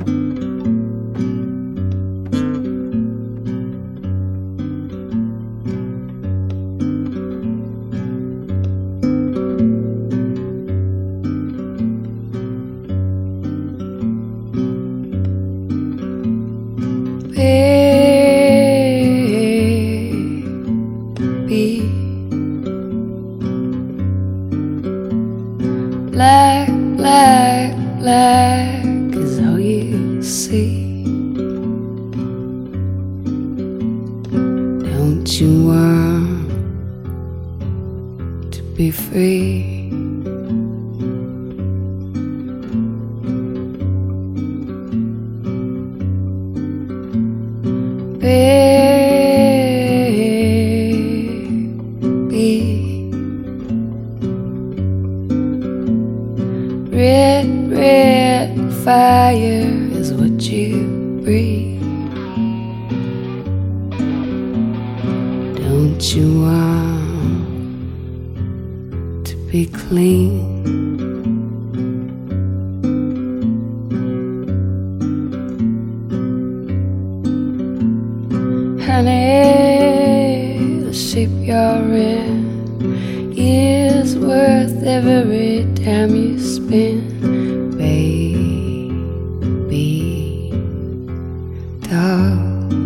Baby, black, black, black is all you see. Don't you want to be free? Baby, red, red fire is what you breathe. Don't you want to be clean? Honey, the shape you're in is worth every time you spend. Baby doll,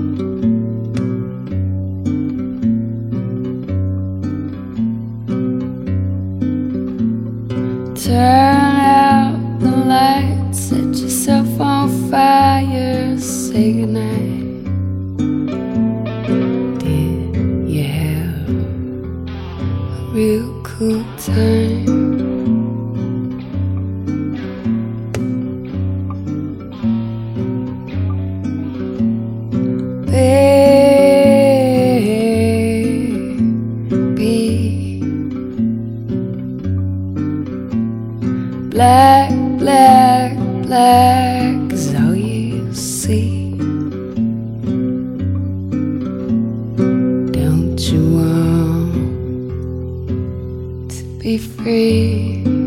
turn out the lights, set yourself on fire, say goodnight. Real cool time. Baby, black, black, black is all you see. Don't you want be free?